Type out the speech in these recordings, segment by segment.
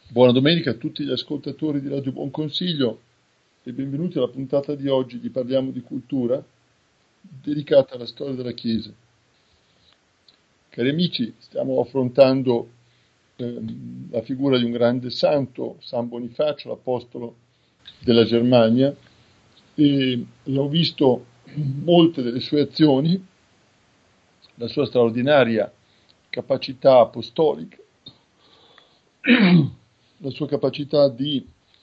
Buona domenica a tutti gli ascoltatori di Radio Buon Consiglio e benvenuti alla puntata di oggi di Parliamo di Cultura, dedicata alla storia della Chiesa. Cari amici, stiamo affrontando la figura di un grande santo, San Bonifacio, l'apostolo della Germania, e abbiamo visto molte delle sue azioni, la sua straordinaria capacità apostolica, la sua capacità di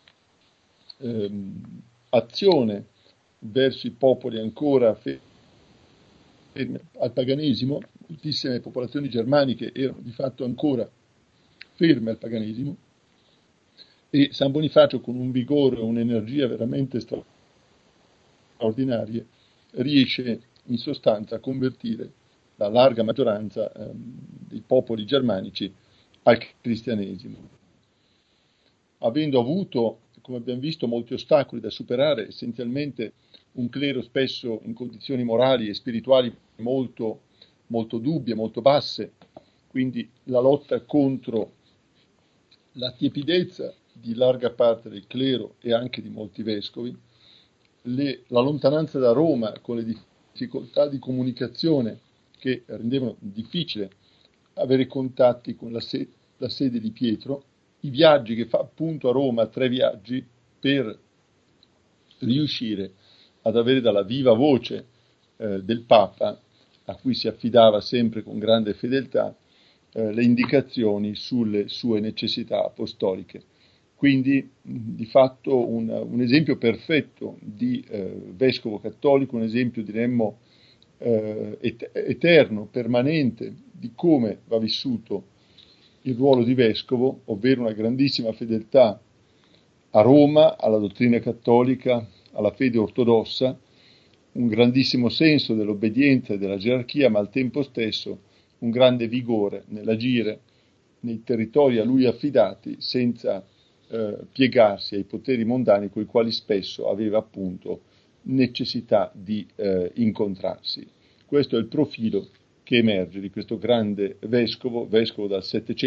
azione verso i popoli ancora fermi al paganesimo. Moltissime popolazioni germaniche erano di fatto ancora ferme al paganesimo, e San Bonifacio, con un vigore e un'energia veramente straordinarie, riesce in sostanza a convertire la larga maggioranza dei popoli germanici al cristianesimo. Avendo avuto, come abbiamo visto, molti ostacoli da superare, essenzialmente un clero spesso in condizioni morali e spirituali molto, molto dubbie, molto basse, quindi la lotta contro la tiepidezza di larga parte del clero e anche di molti vescovi, la lontananza da Roma con le difficoltà di comunicazione che rendevano difficile avere contatti con la sede di Pietro, i viaggi che fa appunto a Roma, 3 viaggi, per riuscire ad avere dalla viva voce del Papa, a cui si affidava sempre con grande fedeltà, le indicazioni sulle sue necessità apostoliche. Quindi di fatto un esempio perfetto di vescovo cattolico, un esempio diremmo eterno, permanente, di come va vissuto il ruolo di vescovo, ovvero una grandissima fedeltà a Roma, alla dottrina cattolica, alla fede ortodossa, un grandissimo senso dell'obbedienza e della gerarchia, ma al tempo stesso un grande vigore nell'agire nei territori a lui affidati, senza piegarsi ai poteri mondani con i quali spesso aveva appunto necessità di incontrarsi. Questo è il profilo che emerge di questo grande vescovo dal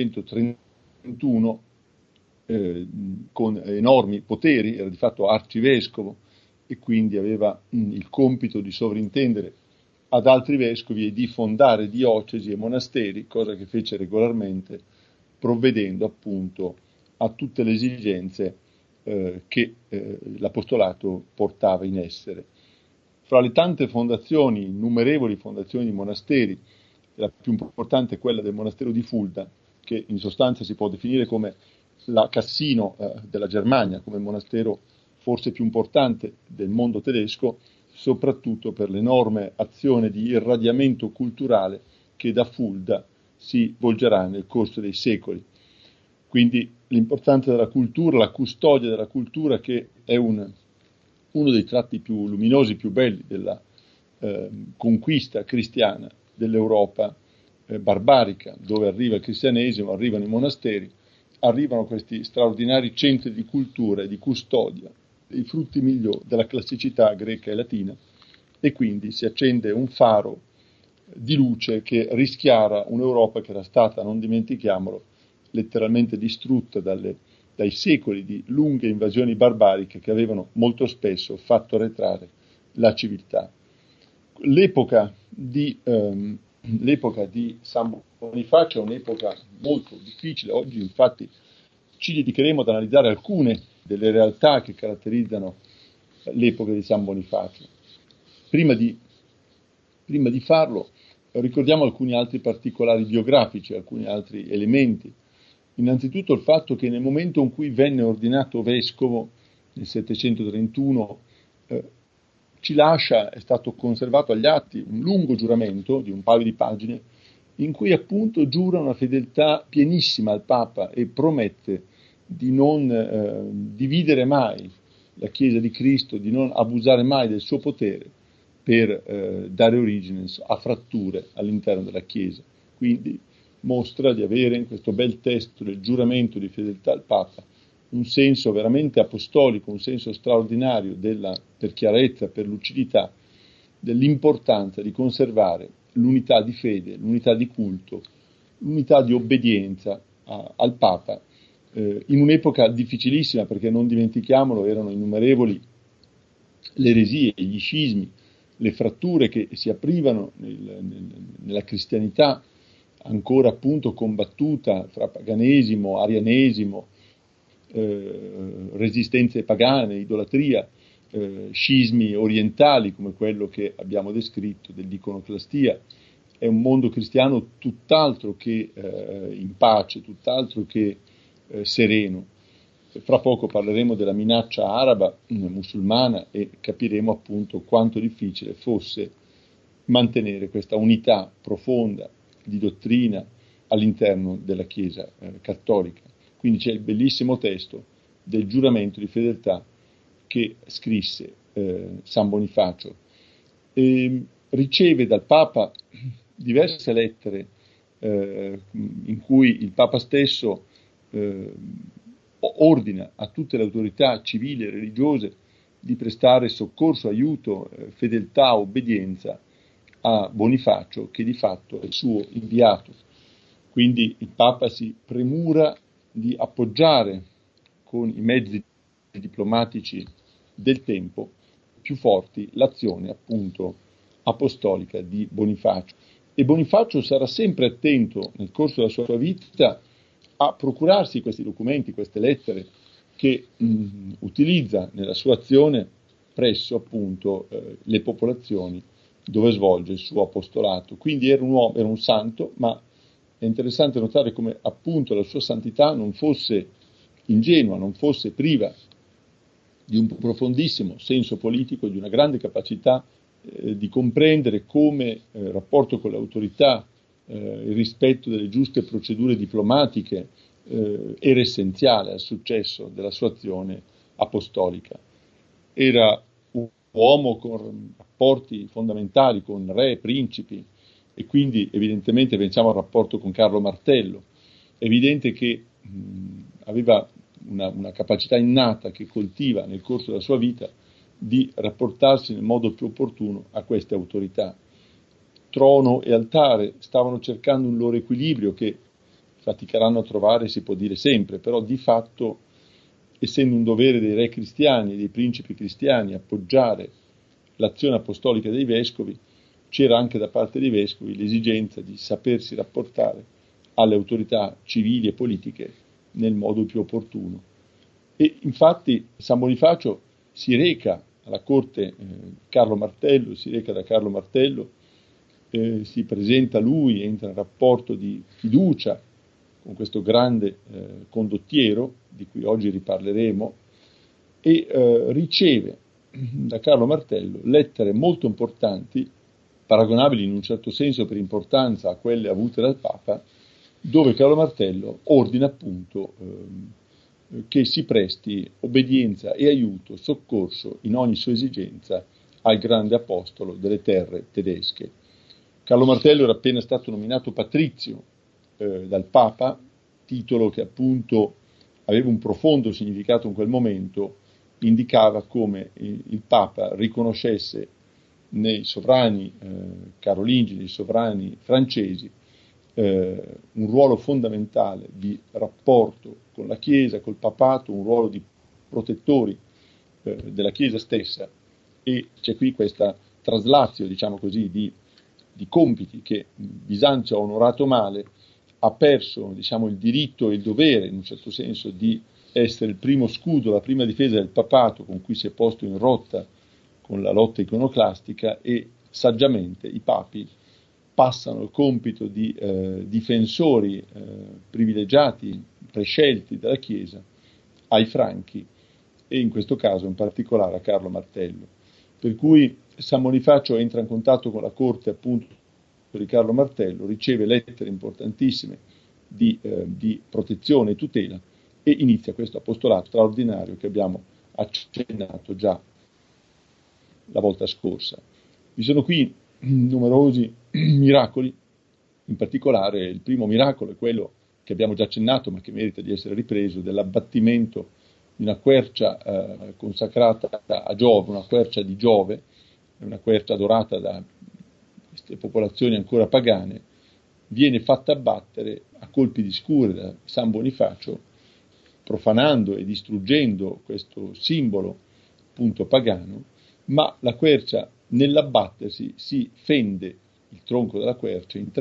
731, con enormi poteri, era di fatto arcivescovo e quindi aveva il compito di sovrintendere ad altri vescovi e di fondare diocesi e monasteri, cosa che fece regolarmente, provvedendo appunto a tutte le esigenze che l'apostolato portava in essere. Fra le tante fondazioni, innumerevoli fondazioni di monasteri, la più importante è quella del monastero di Fulda, che in sostanza si può definire come la Cassino della Germania, come il monastero forse più importante del mondo tedesco, soprattutto per l'enorme azione di irradiamento culturale che da Fulda si volgerà nel corso dei secoli. Quindi l'importanza della cultura, la custodia della cultura, che è uno dei tratti più luminosi, più belli della conquista cristiana dell'Europa barbarica, dove arriva il cristianesimo, arrivano i monasteri, arrivano questi straordinari centri di cultura e di custodia dei frutti migliori della classicità greca e latina, e quindi si accende un faro di luce che rischiara un'Europa che era stata, non dimentichiamolo, letteralmente distrutta dai secoli di lunghe invasioni barbariche che avevano molto spesso fatto arretrare la civiltà. L'epoca di San Bonifacio è un'epoca molto difficile. Oggi infatti ci dedicheremo ad analizzare alcune delle realtà che caratterizzano l'epoca di San Bonifacio. Prima di farlo ricordiamo alcuni altri particolari biografici, alcuni altri elementi. Innanzitutto il fatto che nel momento in cui venne ordinato vescovo, nel 731, ci lascia, è stato conservato agli atti, un lungo giuramento di un paio di pagine, in cui appunto giura una fedeltà pienissima al Papa e promette di non dividere mai la Chiesa di Cristo, di non abusare mai del suo potere per dare origine a fratture all'interno della Chiesa. Quindi mostra di avere in questo bel testo del giuramento di fedeltà al Papa un senso veramente apostolico, un senso straordinario per chiarezza, per lucidità, dell'importanza di conservare l'unità di fede, l'unità di culto, l'unità di obbedienza al Papa in un'epoca difficilissima, perché non dimentichiamolo, erano innumerevoli le eresie, gli scismi, le fratture che si aprivano nella cristianità, ancora appunto combattuta fra paganesimo, arianesimo, resistenze pagane, idolatria, scismi orientali come quello che abbiamo descritto dell'iconoclastia. È un mondo cristiano tutt'altro che in pace, tutt'altro che sereno. Fra poco parleremo della minaccia araba, musulmana, e capiremo appunto quanto difficile fosse mantenere questa unità profonda di dottrina all'interno della Chiesa cattolica. Quindi c'è il bellissimo testo del giuramento di fedeltà che scrisse San Bonifacio. Riceve dal Papa diverse lettere in cui il Papa stesso ordina a tutte le autorità civili e religiose di prestare soccorso, aiuto, fedeltà, obbedienza a Bonifacio, che di fatto è il suo inviato. Quindi il Papa si premura di appoggiare con i mezzi diplomatici del tempo più forti l'azione appunto apostolica di Bonifacio. E Bonifacio sarà sempre attento nel corso della sua vita a procurarsi questi documenti, queste lettere, che utilizza nella sua azione presso appunto le popolazioni dove svolge il suo apostolato. Quindi era un santo, ma è interessante notare come appunto la sua santità non fosse ingenua, non fosse priva di un profondissimo senso politico, di una grande capacità di comprendere come rapporto con le autorità, il rispetto delle giuste procedure diplomatiche era essenziale al successo della sua azione apostolica. Era un uomo con rapporti fondamentali con re, principi, e quindi evidentemente pensiamo al rapporto con Carlo Martello. È evidente che aveva una capacità innata che coltiva nel corso della sua vita di rapportarsi nel modo più opportuno a queste autorità. Trono e altare stavano cercando un loro equilibrio che faticheranno a trovare, si può dire sempre, però di fatto, essendo un dovere dei re cristiani e dei principi cristiani appoggiare l'azione apostolica dei vescovi, c'era anche da parte dei vescovi l'esigenza di sapersi rapportare alle autorità civili e politiche nel modo più opportuno. E infatti San Bonifacio si reca alla corte Carlo Martello, si reca da Carlo Martello, si presenta lui, entra in rapporto di fiducia con questo grande condottiero, di cui oggi riparleremo, e riceve da Carlo Martello lettere molto importanti, paragonabili in un certo senso per importanza a quelle avute dal Papa, dove Carlo Martello ordina appunto che si presti obbedienza e aiuto, soccorso in ogni sua esigenza al grande apostolo delle terre tedesche. Carlo Martello era appena stato nominato patrizio dal Papa, titolo che appunto aveva un profondo significato in quel momento, indicava come il Papa riconoscesse nei sovrani carolingi, nei sovrani francesi, un ruolo fondamentale di rapporto con la Chiesa, col papato, un ruolo di protettori della Chiesa stessa, e c'è qui questa traslazio, diciamo così, di compiti che Bisanzio ha onorato male, ha perso, diciamo, il diritto e il dovere, in un certo senso, di essere il primo scudo, la prima difesa del papato con cui si è posto in rotta con la lotta iconoclastica, e saggiamente i papi passano il compito di difensori privilegiati, prescelti dalla Chiesa, ai franchi, e in questo caso in particolare a Carlo Martello. Per cui San Bonifacio entra in contatto con la corte appunto di Carlo Martello, riceve lettere importantissime di protezione e tutela, e inizia questo apostolato straordinario che abbiamo accennato già la volta scorsa. Vi sono qui numerosi miracoli, in particolare il primo miracolo è quello che abbiamo già accennato ma che merita di essere ripreso, dell'abbattimento di una quercia consacrata a Giove, una quercia di Giove, una quercia adorata da queste popolazioni ancora pagane, viene fatta abbattere a colpi di scure da San Bonifacio, profanando e distruggendo questo simbolo appunto pagano, ma la quercia nell'abbattersi si fende il tronco della quercia in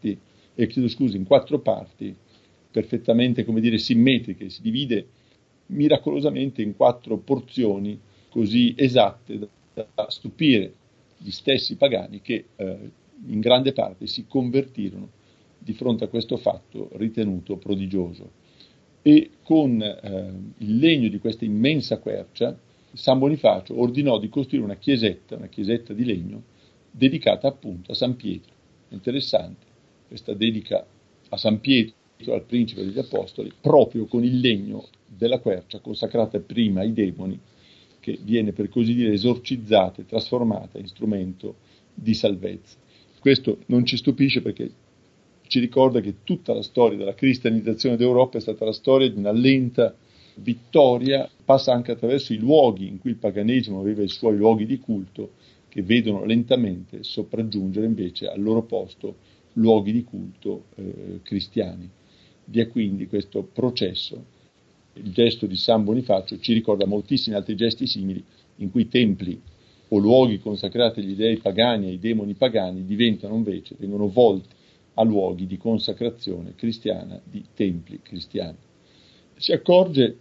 in 4 parti, perfettamente, come dire, simmetriche, si divide miracolosamente in 4 porzioni così esatte da stupire gli stessi pagani che in grande parte si convertirono di fronte a questo fatto ritenuto prodigioso. E con il legno di questa immensa quercia, San Bonifacio ordinò di costruire una chiesetta di legno, dedicata appunto a San Pietro. È interessante questa dedica a San Pietro, al principe degli apostoli, proprio con il legno della quercia consacrata prima ai demoni, che viene per così dire esorcizzata e trasformata in strumento di salvezza. Questo non ci stupisce perché ci ricorda che tutta la storia della cristianizzazione d'Europa è stata la storia di una lenta vittoria, passa anche attraverso i luoghi in cui il paganesimo aveva i suoi luoghi di culto, che vedono lentamente sopraggiungere invece al loro posto luoghi di culto cristiani. Vi è quindi questo processo. Il gesto di San Bonifacio ci ricorda moltissimi altri gesti simili in cui templi o luoghi consacrati agli dei pagani e ai demoni pagani vengono volti a luoghi di consacrazione cristiana, di templi cristiani. Si accorge,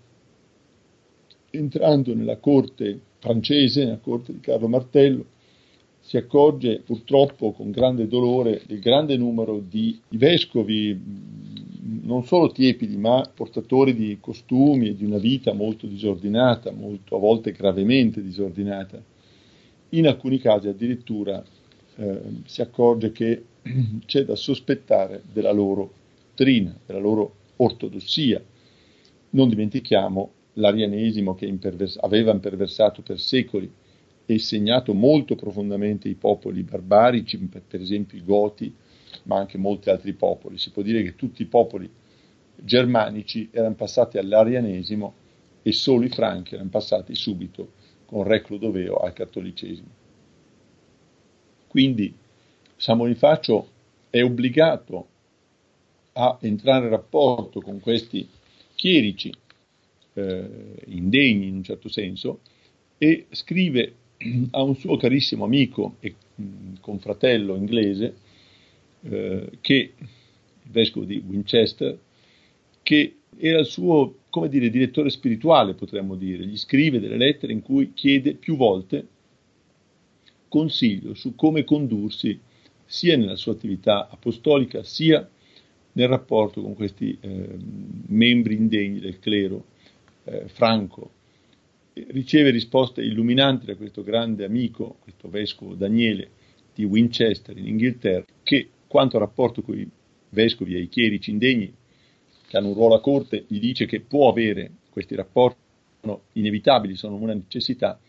entrando nella corte francese, nella corte di Carlo Martello, si accorge purtroppo con grande dolore del grande numero di vescovi, non solo tiepidi, ma portatori di costumi e di una vita molto disordinata, molto a volte gravemente disordinata. In alcuni casi addirittura si accorge che c'è da sospettare della loro dottrina, della loro ortodossia. Non dimentichiamo l'arianesimo che aveva imperversato per secoli e segnato molto profondamente i popoli barbarici, per esempio i Goti, ma anche molti altri popoli. Si può dire che tutti i popoli germanici erano passati all'arianesimo e solo i franchi erano passati subito con re Clodoveo al cattolicesimo. Quindi San Bonifacio è obbligato a entrare in rapporto con questi chierici indegni in un certo senso e scrive a un suo carissimo amico e confratello inglese, il vescovo di Winchester, che era il suo, come dire, direttore spirituale, potremmo dire. Gli scrive delle lettere in cui chiede più volte consiglio su come condursi sia nella sua attività apostolica sia nel rapporto con questi membri indegni del clero franco. Riceve risposte illuminanti da questo grande amico, questo vescovo Daniele di Winchester in Inghilterra, che quanto al rapporto con i vescovi e i chierici indegni che hanno un ruolo a corte, gli dice che può avere questi rapporti, sono inevitabili, sono una necessità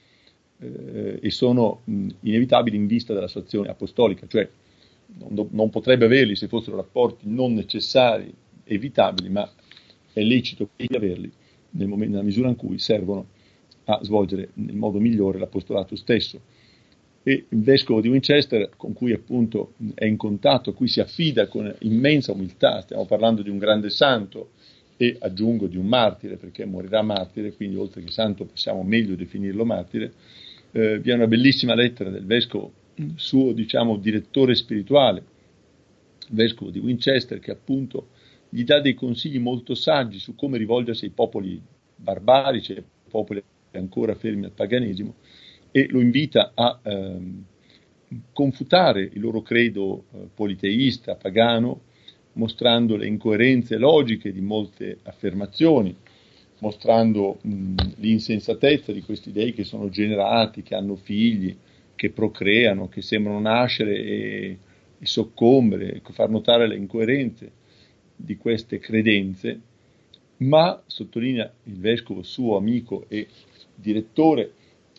e sono inevitabili in vista della sua azione apostolica, cioè non potrebbe averli se fossero rapporti non necessari, evitabili, ma è lecito averli nella misura in cui servono a svolgere nel modo migliore l'apostolato stesso. E il vescovo di Winchester, con cui appunto è in contatto, a cui si affida con immensa umiltà, stiamo parlando di un grande santo e aggiungo di un martire, perché morirà martire, quindi oltre che santo possiamo meglio definirlo martire. Vi è una bellissima lettera del vescovo, suo direttore spirituale, il vescovo di Winchester, che appunto gli dà dei consigli molto saggi su come rivolgersi ai popoli barbarici, ai popoli ancora fermi al paganesimo, e lo invita a confutare il loro credo politeista, pagano, mostrando le incoerenze logiche di molte affermazioni, mostrando l'insensatezza di questi dei che sono generati, che hanno figli, che procreano, che sembrano nascere e soccombere, far notare le incoerenze di queste credenze, ma, sottolinea il vescovo suo amico e direttore,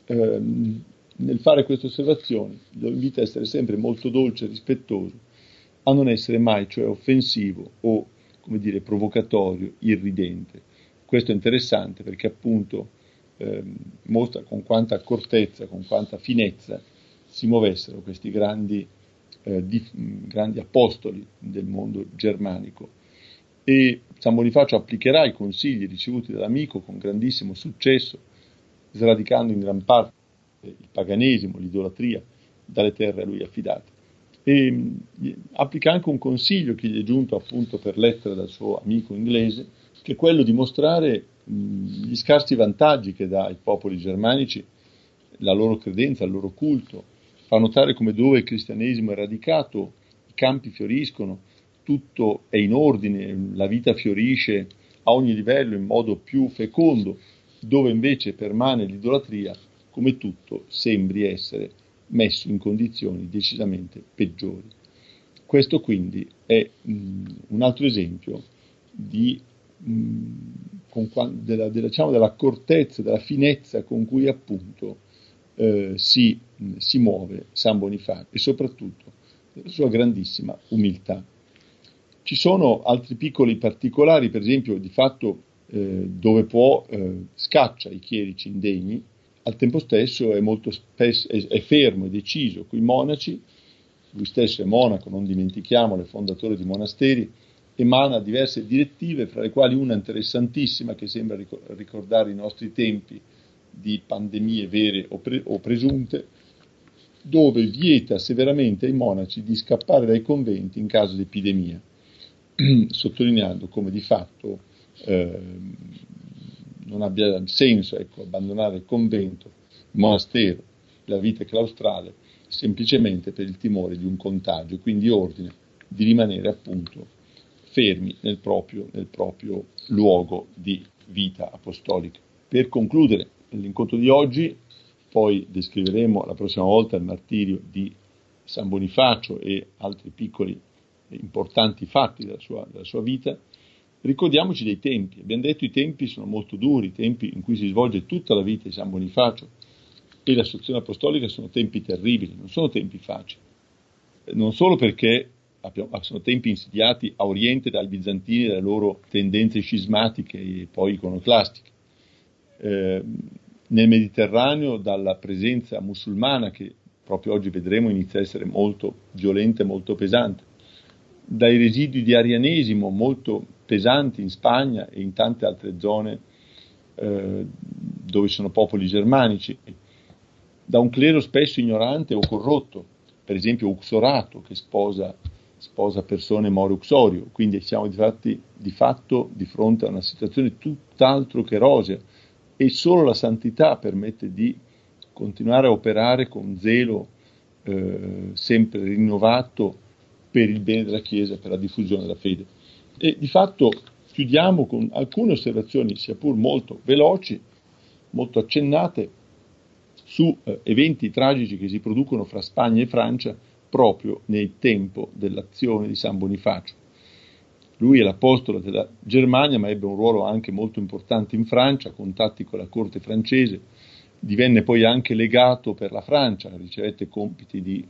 nel fare queste osservazioni lo invita a essere sempre molto dolce e rispettoso, a non essere mai cioè offensivo o, come dire, provocatorio, irridente. Questo è interessante perché appunto mostra con quanta accortezza, con quanta finezza si muovessero questi grandi apostoli del mondo germanico. e San Bonifacio applicherà i consigli ricevuti dall'amico con grandissimo successo, sradicando in gran parte il paganesimo, l'idolatria dalle terre a lui affidate. E applica anche un consiglio che gli è giunto appunto per lettera dal suo amico inglese, che è quello di mostrare gli scarsi vantaggi che dà ai popoli germanici la loro credenza, il loro culto, fa notare come dove il cristianesimo è radicato i campi fioriscono, tutto è in ordine, la vita fiorisce a ogni livello in modo più fecondo, dove invece permane l'idolatria, come tutto sembri essere messo in condizioni decisamente peggiori. Questo quindi è un altro esempio dell'accortezza, della finezza con cui appunto si muove San Bonifacio e soprattutto della sua grandissima umiltà. Ci sono altri piccoli particolari, per esempio di fatto dove scaccia i chierici indegni, al tempo stesso è molto spesso è fermo e deciso coi monaci. Lui stesso è monaco, non dimentichiamolo, è fondatore di monasteri, emana diverse direttive, fra le quali una interessantissima che sembra ricordare i nostri tempi di pandemie vere o presunte, dove vieta severamente ai monaci di scappare dai conventi in caso di epidemia, sottolineando come di fatto non abbia senso abbandonare il convento, il monastero, la vita claustrale, semplicemente per il timore di un contagio, quindi ordine di rimanere appunto fermi nel proprio luogo di vita apostolica. Per concludere l'incontro di oggi, poi descriveremo la prossima volta il martirio di San Bonifacio e altri piccoli e importanti fatti della sua vita. Ricordiamoci dei tempi. Abbiamo detto i tempi sono molto duri, i tempi in cui si svolge tutta la vita di San Bonifacio e la situazione apostolica sono tempi terribili, non sono tempi facili. Non solo perché sono tempi insidiati a Oriente dai bizantini e dalle loro tendenze scismatiche e poi iconoclastiche. Nel Mediterraneo dalla presenza musulmana che proprio oggi vedremo inizia a essere molto violenta e molto pesante, dai residui di arianesimo molto pesanti in Spagna e in tante altre zone dove sono popoli germanici, da un clero spesso ignorante o corrotto, per esempio uxorato, che sposa persone more uxorio, quindi siamo di fatto di fronte a una situazione tutt'altro che rosea e solo la santità permette di continuare a operare con zelo sempre rinnovato per il bene della Chiesa, per la diffusione della fede. E di fatto chiudiamo con alcune osservazioni, sia pur molto veloci, molto accennate, su eventi tragici che si producono fra Spagna e Francia proprio nel tempo dell'azione di San Bonifacio. Lui è l'apostolo della Germania, ma ebbe un ruolo anche molto importante in Francia, contatti con la corte francese, divenne poi anche legato per la Francia, ricevette compiti di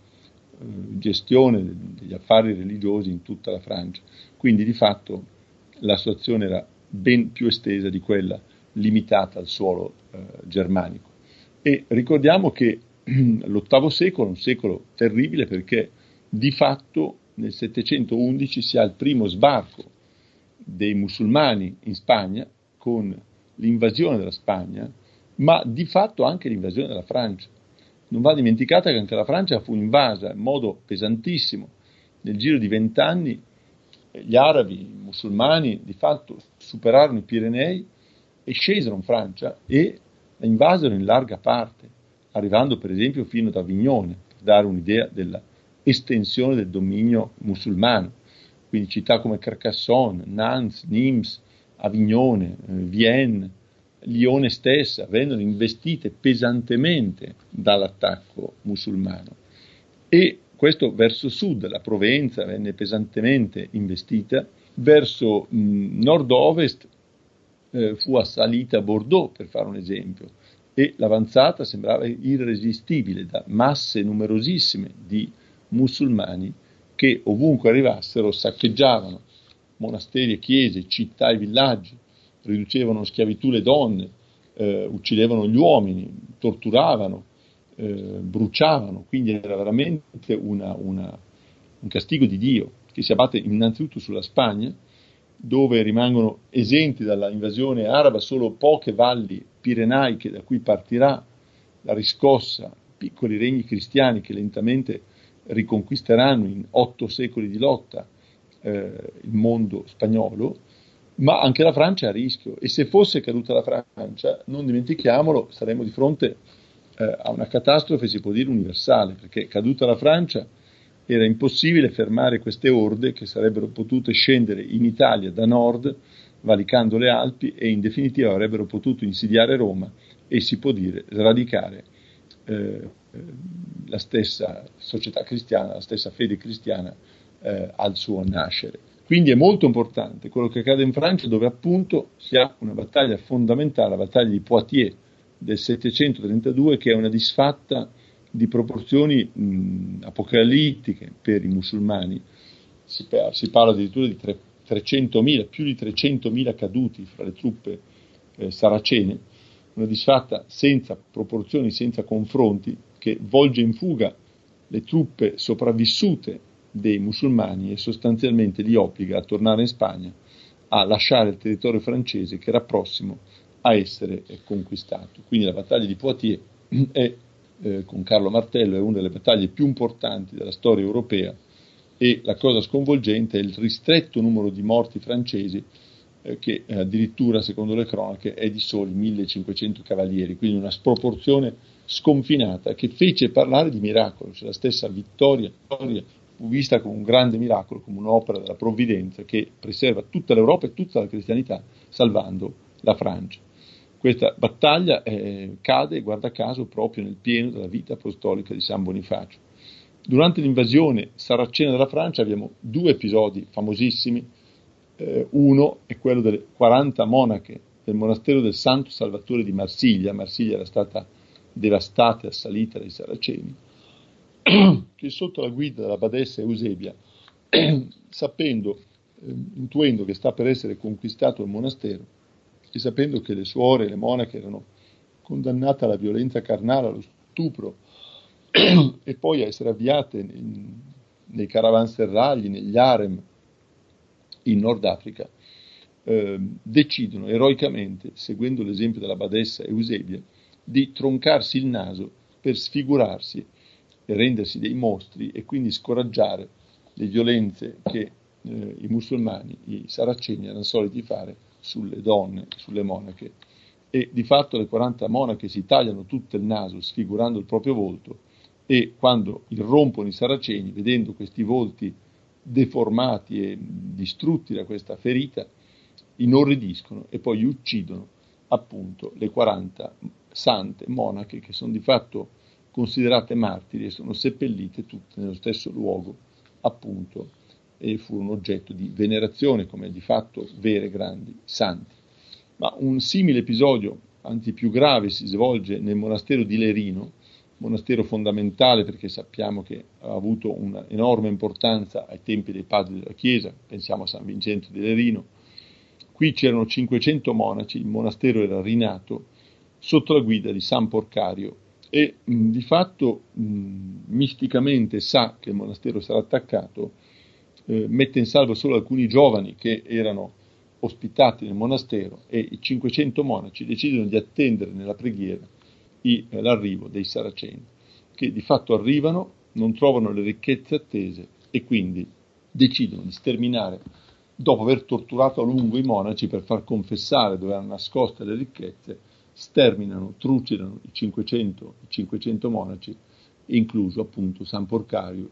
gestione degli affari religiosi in tutta la Francia. Quindi di fatto la sua azione era ben più estesa di quella limitata al suolo germanico. E ricordiamo che l'VIII secolo è un secolo terribile perché di fatto nel 711 si ha il primo sbarco dei musulmani in Spagna con l'invasione della Spagna, ma di fatto anche l'invasione della Francia. Non va dimenticata che anche la Francia fu invasa in modo pesantissimo. Nel giro di 20 anni gli arabi, i musulmani, di fatto superarono i Pirenei e scesero in Francia e la invasero in larga parte, arrivando per esempio fino ad Avignone, per dare un'idea della estensione del dominio musulmano. Quindi città come Carcassonne, Nantes, Nimes, Avignone, Vienne, Lione stessa vennero investite pesantemente dall'attacco musulmano. E questo verso sud, la Provenza venne pesantemente investita, verso nord-ovest fu assalita Bordeaux, per fare un esempio, e l'avanzata sembrava irresistibile da masse numerosissime di musulmani che ovunque arrivassero saccheggiavano monasteri e chiese, città e villaggi, riducevano in schiavitù le donne, uccidevano gli uomini, torturavano, bruciavano, quindi era veramente un castigo di Dio che si abbatte innanzitutto sulla Spagna dove rimangono esenti dalla invasione araba solo poche valli pirenaiche da cui partirà la riscossa, piccoli regni cristiani che lentamente riconquisteranno in 8 secoli di lotta il mondo spagnolo, ma anche la Francia è a rischio, e se fosse caduta la Francia, non dimentichiamolo, saremmo di fronte a una catastrofe, si può dire, universale, perché caduta la Francia era impossibile fermare queste orde che sarebbero potute scendere in Italia da nord, valicando le Alpi, e in definitiva avrebbero potuto insidiare Roma e, si può dire, sradicare la stessa società cristiana, la stessa fede cristiana al suo nascere. Quindi è molto importante quello che accade in Francia, dove appunto si ha una battaglia fondamentale, la battaglia di Poitiers del 732, che è una disfatta di proporzioni apocalittiche per i musulmani. Si parla addirittura di 300.000, più di 300.000 caduti fra le truppe saracene, una disfatta senza proporzioni, senza confronti, che volge in fuga le truppe sopravvissute dei musulmani e sostanzialmente li obbliga a tornare in Spagna, a lasciare il territorio francese che era prossimo a essere conquistato. Quindi la battaglia di Poitiers è, con Carlo Martello, è una delle battaglie più importanti della storia europea, e la cosa sconvolgente è il ristretto numero di morti francesi, che addirittura, secondo le cronache, è di soli 1.500 cavalieri, quindi una sproporzione sconfinata che fece parlare di miracolo. Cioè, la stessa vittoria fu vista come un grande miracolo, come un'opera della provvidenza che preserva tutta l'Europa e tutta la cristianità, salvando la Francia. Questa battaglia cade, guarda caso, proprio nel pieno della vita apostolica di San Bonifacio. Durante l'invasione saracena della Francia abbiamo 2 episodi famosissimi. Uno è quello delle 40 monache del monastero del Santo Salvatore di Marsiglia. Marsiglia era stata devastata e assalita dai saraceni, che sotto la guida della badessa Eusebia, intuendo che sta per essere conquistato il monastero, e sapendo che le suore e le monache erano condannate alla violenza carnale, allo stupro, e poi a essere avviate nei caravanserragli, negli harem in Nord Africa, decidono eroicamente, seguendo l'esempio della badessa Eusebia, di troncarsi il naso per sfigurarsi e rendersi dei mostri, e quindi scoraggiare le violenze che i musulmani, i saraceni, erano soliti fare sulle donne, sulle monache. E di fatto le 40 monache si tagliano tutto il naso sfigurando il proprio volto, e quando irrompono i saraceni, vedendo questi volti deformati e distrutti da questa ferita, inorridiscono e poi uccidono appunto le 40 sante monache, che sono di fatto considerate martiri e sono seppellite tutte nello stesso luogo, appunto, e furono oggetto di venerazione come di fatto vere grandi santi. Ma un simile episodio, anzi più grave, si svolge nel monastero di Lerino, monastero fondamentale perché sappiamo che ha avuto un'enorme importanza ai tempi dei padri della Chiesa, pensiamo a San Vincenzo di Lerino. Qui c'erano 500 monaci, il monastero era rinato sotto la guida di San Porcario, e di fatto misticamente sa che il monastero sarà attaccato, mette in salvo solo alcuni giovani che erano ospitati nel monastero, e i 500 monaci decidono di attendere nella preghiera l'arrivo dei saraceni, che di fatto arrivano, non trovano le ricchezze attese e quindi decidono di sterminare, dopo aver torturato a lungo i monaci per far confessare dove erano nascoste le ricchezze, sterminano, trucidano i 500 monaci, incluso appunto San Porcario,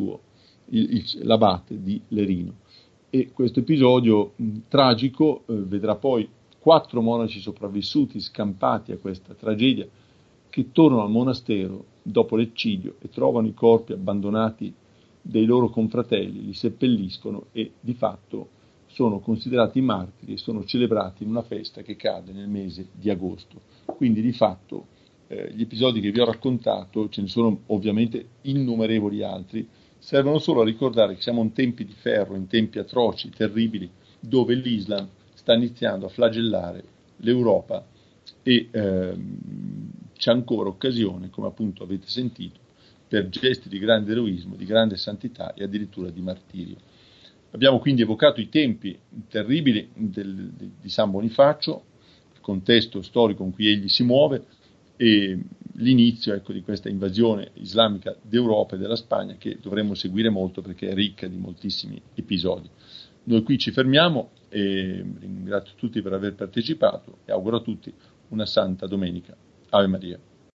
l'abate di Lerino. E questo episodio tragico vedrà poi 4 monaci sopravvissuti, scampati a questa tragedia, che tornano al monastero dopo l'eccidio e trovano i corpi abbandonati dei loro confratelli, li seppelliscono e di fatto sono considerati martiri e sono celebrati in una festa che cade nel mese di agosto. Quindi di fatto gli episodi che vi ho raccontato, ce ne sono ovviamente innumerevoli altri, servono solo a ricordare che siamo in tempi di ferro, in tempi atroci, terribili, dove l'Islam sta iniziando a flagellare l'Europa, e c'è ancora occasione, come appunto avete sentito, per gesti di grande eroismo, di grande santità e addirittura di martirio. Abbiamo quindi evocato i tempi terribili di San Bonifacio, il contesto storico in cui egli si muove e l'inizio, ecco, di questa invasione islamica d'Europa e della Spagna, che dovremmo seguire molto perché è ricca di moltissimi episodi. Noi qui ci fermiamo e ringrazio tutti per aver partecipato e auguro a tutti una santa domenica. Ave Maria.